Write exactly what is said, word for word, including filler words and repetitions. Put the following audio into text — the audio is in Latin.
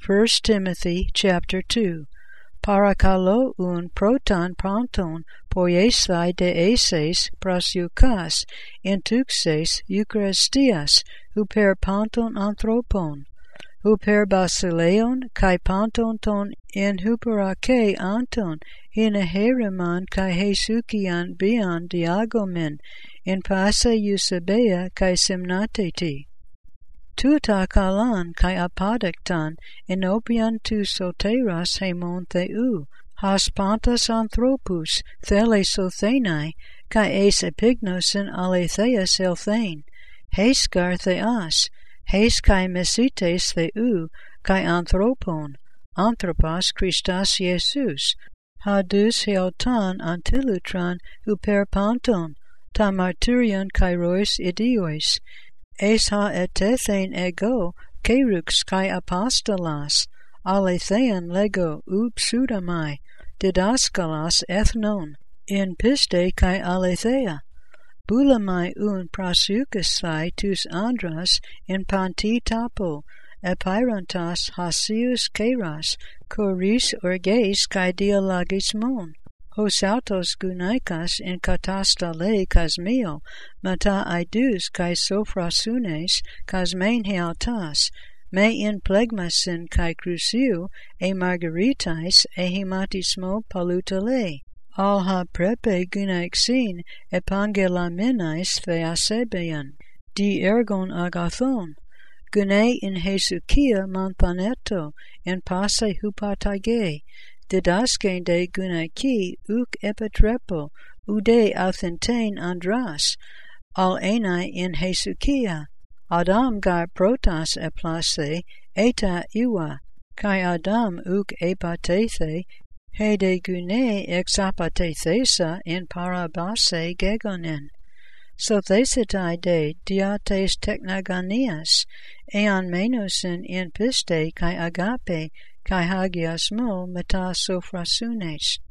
First Timothy chapter two. Parakalo un proton panton poiesai de eses prasiukas intuxes eucharistias huper panton anthropon, huper basileon kai panton ton in huperake anton in aheriman kai hesukian bian diagomen in pasa eusebia kai simnateti. Tuta kalan kai apadektan enopian tu soteras hemon theu, has pantas anthropus thelesothenae, kai es epignosin aletheas elthein, hes gar theas, hes kai mesites theu, kai anthropon, anthropos Christas Jesus, hadus heotan antilutran huper panton, ta martyrion kairois idiois, es ha etethen ego kerux kai apostolas, alethean lego u pseudamai, didaskalas ethnon, in piste kai aletheia, bulamai un prasuchasai tus andras in panti tapo, epeirantas hasius keras, choris orges kai dialogismon, hos autos gunaikas in katastale kasmio, mata aidus kai sophrasunes kasmain heautas, me in plegmasin kai cruciu e margaritais e hematismo palutale, al ha prepe gunaixin epangelamenais theasebean, di ergon agathon, gune in hesukia manthaneto, in passe hupatage, didaske de gunaiki uk epitrepo, ude authentein andras, al enai in hesukia, Adam gar protas eplase, eta iwa, kai Adam uk epatethe, he de gune ex apatethesa in parabase gegonen. So thesitai de diates technaganias, ean menosin in piste kai agape, kai hagiasmo meta sophrasunes.